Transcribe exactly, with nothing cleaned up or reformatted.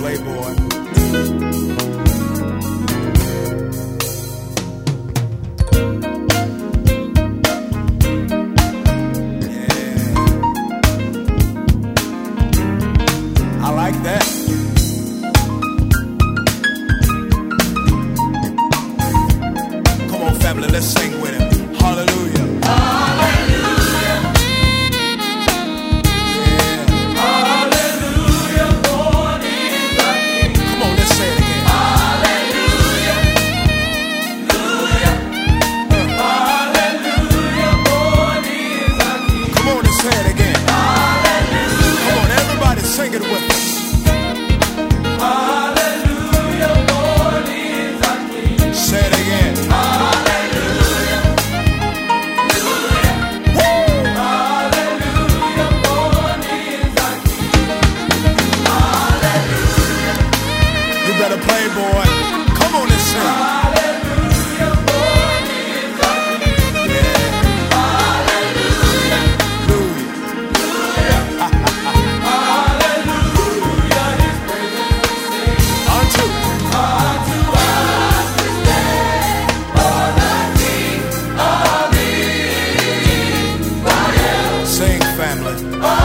Playboy. Yeah. I like that. Come on, family, let's sing with him. Hallelujah. Sing it with us. Hallelujah, Lord is our King. Say it again. Hallelujah. Woo! Hallelujah, Lord is our King. Hallelujah. You better play, boy. Come on and sing. Hallelujah, Lord is our King. Yeah. Hallelujah. Family.